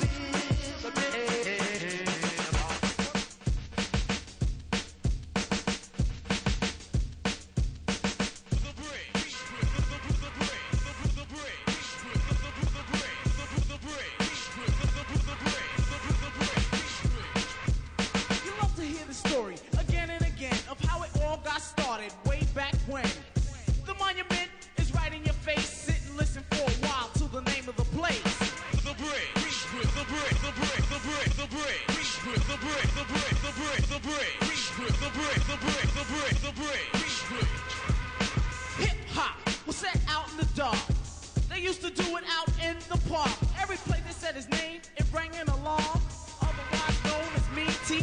You love to hear the story again and again of how it all got started way back when. The monument is right in your face. Sit and listen for a while to the name of the place. The brick, the brick, the brick, the brick, the brick, the brick, the brick, the brick, the brick, the brick, the brick, the brick, the brick, the brick. Hip hop was set out in the dark. They used to do it out in the park. Every place they said his name, it rang an alarm. Otherwise known as Mean T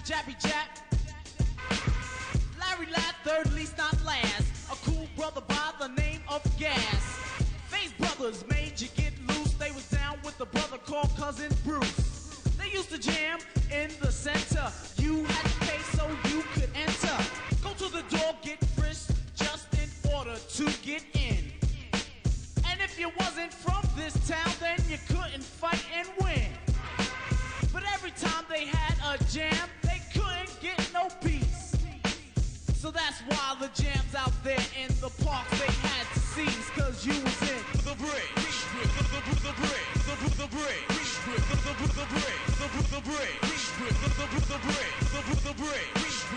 Jappy Jap. Larry Ladd, third least not last. A cool brother by the name of Gas. Faith Brothers made you get loose. They was down with the brother called Cousin Bruce. They used to jam in the center. You had to pay so you could enter. Go to the door, get frisked just in order to get in. And if you wasn't from this town, then you couldn't fight and win. But every time they had a jam, they couldn't get no peace. So that's why the jams out there in the parks they had to cease. Cause you was in the break, the break, the break, the break, the break, the break, the break, the break.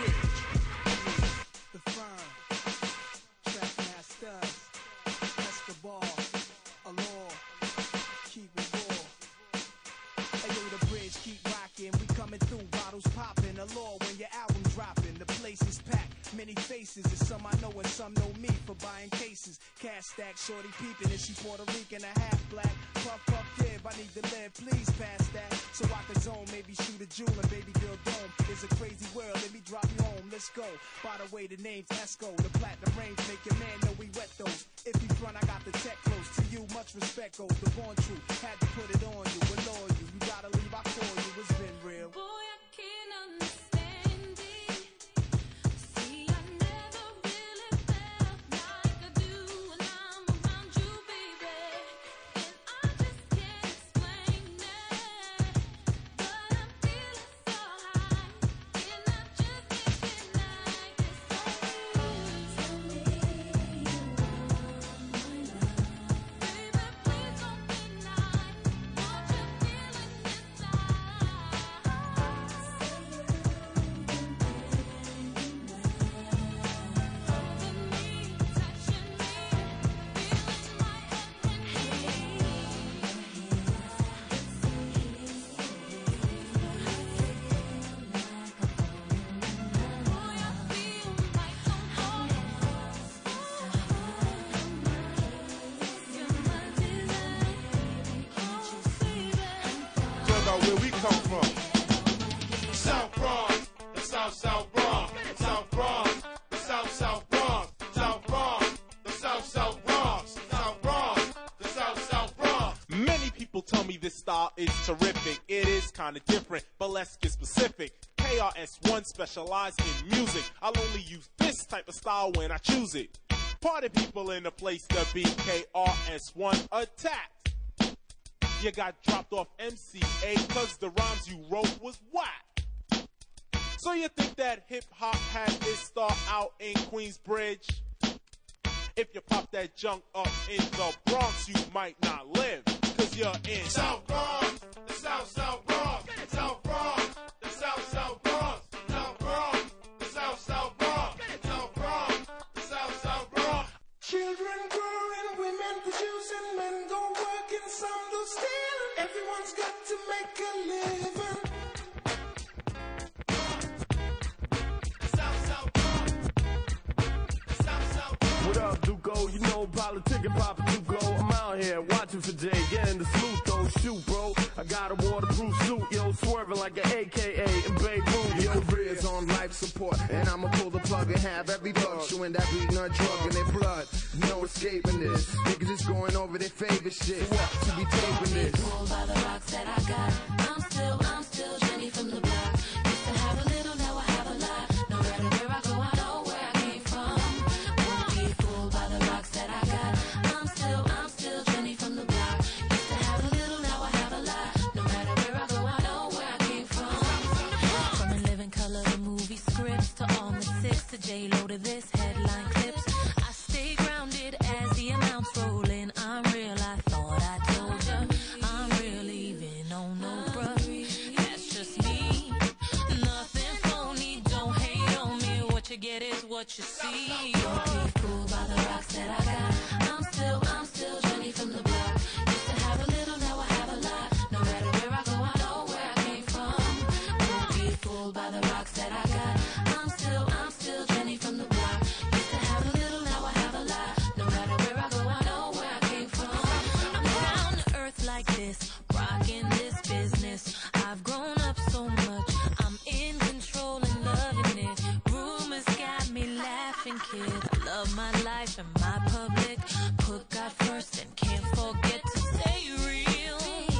The firm, track masters, Escobar, Allure, keep it raw. Hey yo, the bridge keep rocking, we coming through, bottles popping. Allure when your album dropping, the place is packed. Many faces, and some I know and some know me for buying cases. Cash stack, shorty peeping, and she Puerto Rican, a half black. Puff, puff, kid, I need to live, please pass that. So I can zone, maybe shoot a jewel and baby girl dome. It's a crazy world, let me drop you home, let's go. By the way, the name's Esco, the platinum range make your man know we wet those. If you front, I got the tech close to you, much respect goes. The born truth, had to put it on you, allure you. You gotta leave, I call you, it's been real. Boy, I can't understand. Where we come from. South Bronx, the South South Bronx, South Bronx, the South South Bronx, South Bronx, the South South Bronx, South Bronx, the South South Bronx. Many people tell me this style is terrific. It is kinda different, but let's get specific. K R S One specialize in music. I'll only use this type of style when I choose it. Party people in the place to be. K R S One attack. You got dropped off M C A cause the rhymes you wrote was whack. So you think that hip-hop had its start out in Queensbridge? If you pop that junk up in the Bronx, you might not live, cause you're in South Bronx, the South South Bronx, South Bronx, the South South Bronx, South Bronx, the South South Bronx, South Bronx, the South South Bronx. Children growing, women producing, men go working, some do stealing. Everyone's got to make a living. South South Bronx, South South Bronx. What up, Duco? You know politic and Papa Duco. I'm out here watching for Jay, getting the salute though. Shoot, bro. I got a waterproof suit, yo, swerving like an A K A in Beirut. Your career's on life support, and I'ma pull the plug and have every bug chewing that beating a drug in their blood. No escaping this. Niggas just going over their favorite shit. To be taping this. Pulled by the rocks that I got. I'm still, I'm still Jenny from the block. Used to have a little, now I have a lot. No matter where I go, I know where I came from. Won't be fooled by the rocks that I got. I'm still, I'm still Jenny from the block. Used to have a little, now I have a lot. No matter where I go, I know where I came from. From a living color to movie scripts to all the six to J-Lo to this headline clips. I stay grounded as the amounts roll in. I'm real, I thought I told ya. I'm real even on no bruh. That's just me. Nothing phony, don't hate on me. What you get is what you see. Don't be fooled by the rocks that I got. I'm still, I'm still Jenny from the block. Used to have a little, now I have a lot. No matter where I go, I know where I came from. Don't be fooled by the rocks that I got. I'm still, I'm still Jenny from the block. Used to have a little, now I have a lot. No matter where I go, I know where I came from. I'm down to earth like this, rocking this business. I've grown up so much, I'm in control. rapping kid. I love my life and my public. Put God first and can't forget to stay real.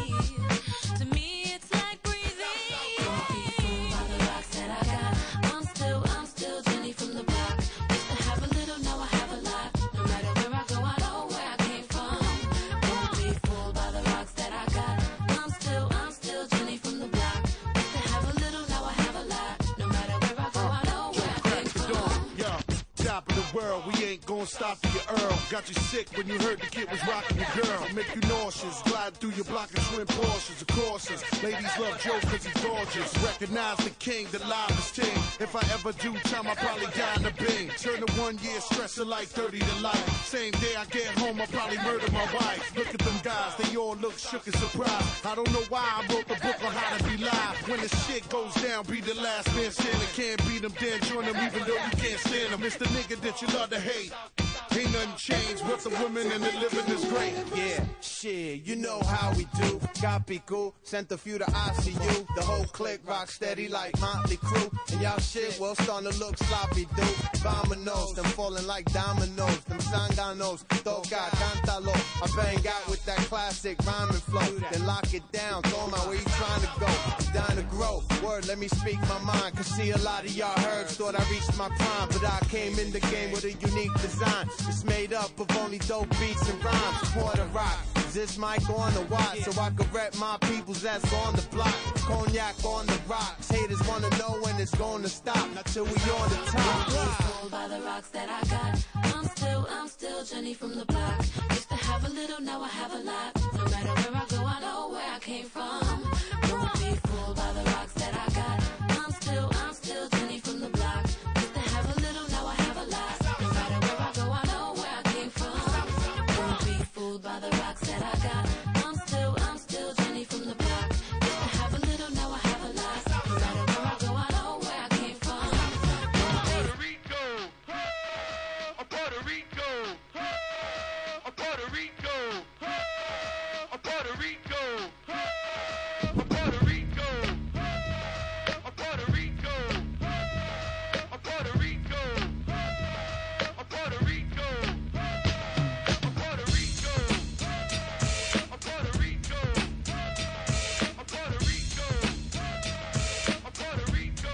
To me, it's like breathing. Don't be fooled by the rocks that I got. I'm still, I'm still Jenny from the block. Used to have a little, now I have a lot. No matter where I go, I know where I came from. Don't be fooled by the rocks that I got. I'm still, I'm still Jenny from the block. Used to have a little, now I have a lot. No matter where I go, I know where I came from. Yo, top of the world, we ain't gonna stop till you Earl. Got you sick when you heard the kid was rocking your girl. Make you nauseous, glide through your block and twin Porsches, of courses. Ladies love Joe cause he's gorgeous. Recognize the king, the livest team. If I ever do time, I probably die in the bing. Turn the one year stressor like thirty to life. Same day I get home, I probably murder my wife. Look at them guys, they all look shook and surprised. I don't know why I wrote the book on how to be live. When the shit goes down, be the last man standing. Can't beat them, then join them even though you can't stand them. It's the nigga that you love to hate. Ain't nothing changed, but the women and the living is great. Yeah, shit, you know how we do. Got be cool, sent a few to I C U. The whole clique rock steady like Motley Crue. And y'all shit, well, starting to look sloppy, dude. Vamonos, them falling like dominoes. Them sanganos, toca, cántalo. I bang out with that classic rhyming flow. Then lock it down, throw my where you trying to go. Down to grow, word, let me speak my mind. Cause see, a lot of y'all herbs thought I reached my prime. But I came in the game with a unique design. It's made up of only dope beats and rhymes. Quarter rock, is this mic on the watch? So I can rep my peoples that's on the block. Cognac on the rocks. Haters wanna know when it's gonna stop. Not till we on the top. Fooled by the rocks that I got. I'm still, I'm still Jenny from the block. Used to have a little, now I have a lot. No matter where I go, I know where I came from. Don't be fooled by the rocks that I got. I'm still, I'm still Jenny from the block. Used to have a little, now I have a lot. No matter where I go, I know where I came from. Don't be fooled by the rocks that I got. I'm still, I'm still Jenny from the block. Used to have a little, now I have a lot. No matter where I go, I know where I came from. Puerto Rico, a Puerto Rico, a Puerto Rico, a Puerto Rico, a Puerto Rico, a Puerto Rico, a Puerto Rico, a Puerto Rico, a Puerto Rico, a Puerto Rico, a Puerto Rico, a Puerto Rico.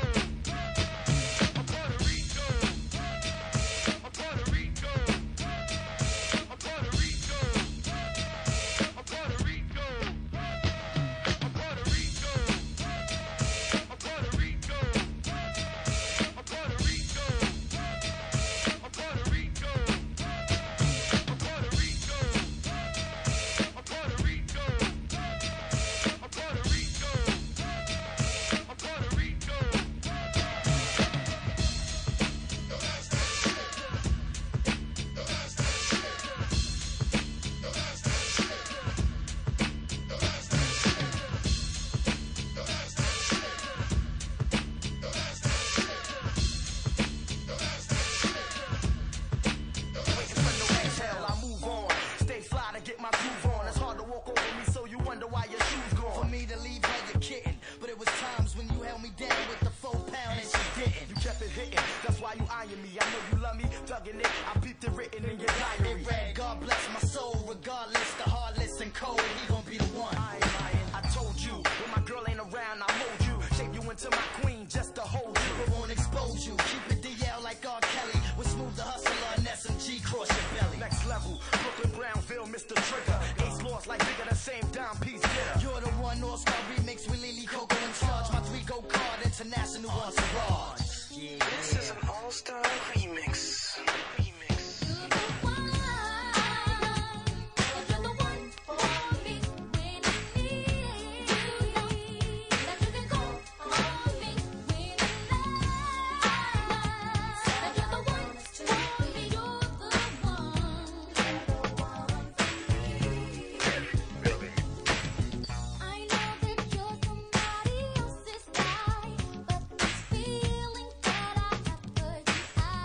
International entourage. Yeah. This is an all-star remix. Feeling that I have put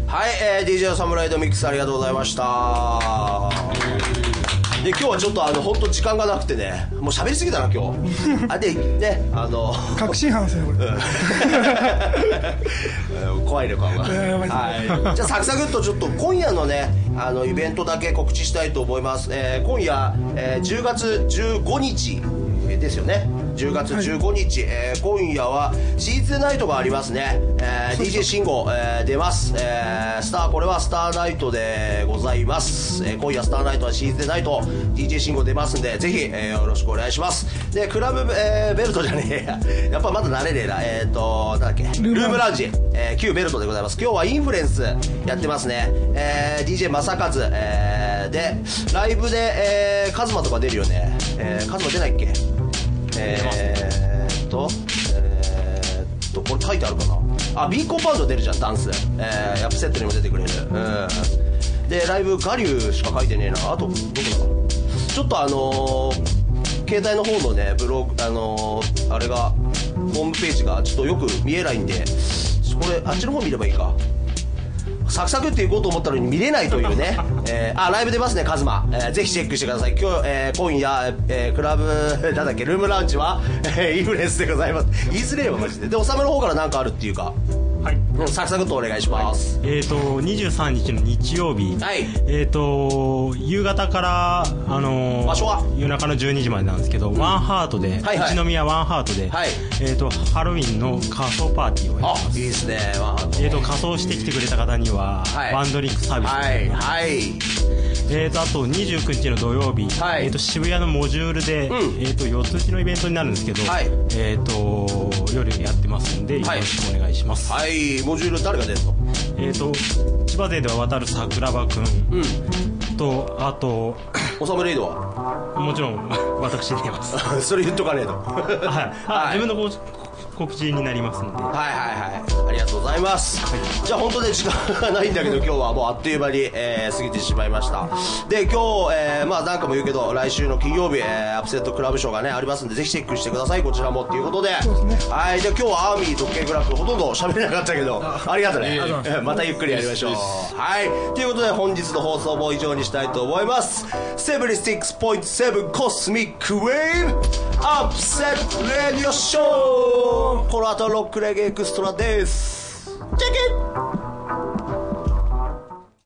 はい、えー、ディージェー サムライドミックスありがとうございました。で今日はちょっとあの本当時間がなくてね、もう喋りすぎたな今日。あでねあの確信犯ですねこれ。怖いね顔が。はい。じゃあサクサクっとちょっと今夜のねあのイベントだけ告知したいと思います。えー、今夜、えー、じゅうがつじゅうごにちですよね。じゅうがつじゅうごにち、はい、えー、今夜はシーズンナイトがありますね。えー、ディージェー シンゴ、えー、出ます。えー、スターこれはスターナイトでございます。えー、今夜スターナイトはシーズンナイト ディージェー シンゴ出ますんでぜひ、えー、よろしくお願いします。でクラブ、えー、ベルトじゃねえややっぱまだ慣れねえな。えっ、ー、となんだっけルームラウンジ、えー、旧ベルトでございます。今日はインフルエンスやってますね。えー、ディージェー 正和、えー、でライブで、えー、カズマとか出るよね。えー、カズマ出ないっけ。えーっとえーっとこれ書いてあるかなあ。ビーコンパウンド出るじゃんダンス。えー、アップセットにも出てくれる。うんでライブガリューしか書いてねえな。あとどこだちょっとあのー、携帯の方のねブログあのー、あれがホームページがちょっとよく見えないんでこれあっちの方見ればいいか。サクサクって行こうと思ったのに見れないというね、えー、あライブ出ますねカズマ、えー、ぜひチェックしてください。今日、えー、今夜、えー、クラブなんだっけルームラウンジは、えー、インフルエンスでございます。言いづれえわマジで。でおさめの方から何かあるっていうか。はい、うん、サクサクとお願いします。 はい、えーとにじゅうさんにちの日曜日、はい、えーと夕方からあのー、 場所は夜中のじゅうにじまでなんですけど、うん、ワンハートで、はいはい、一宮ワンハートで、はい、えーとハロウィンの仮装パーティーをやります。 あいいですね。ワンハート、 えーと仮装してきてくれた方には、はい、ワンドリンクサービスはいはい、 えーとあとにじゅうくにちの土曜日、はい、えーと渋谷のモジュールで、うん、えーと四つ打ちのイベントになるんですけど、はい、えーと夜やってますんで、はい、よろしくお願いします。 はい、モジュール誰が出るの？ えーと千葉勢では渡る桜庭くん、うん、とあとおさむレイドはもちろん私に出ますそれ言っとかねえとはい、はい、自分の告知になりますので。 はいはいはい、ありがとうございます、はい、じゃあ本当ね時間がないんだけど今日はもうあっという間に、えー、過ぎてしまいました。で今日、えー、まあ何回も言うけど来週の金曜日、えー、アップセットクラブショーがねありますんでぜひチェックしてください。こちらもっていうことで、そうですね、はいで今日はアーミー特権グラップほとんど喋れなかったけどありがとうね、えー、またゆっくりやりましょう。はいということで本日の放送も以上にしたいと思います。 セブンティーシックスポイントセブン コスミックウェーブアップセットレディオショー。この後ロックレゲエクストラです。チェック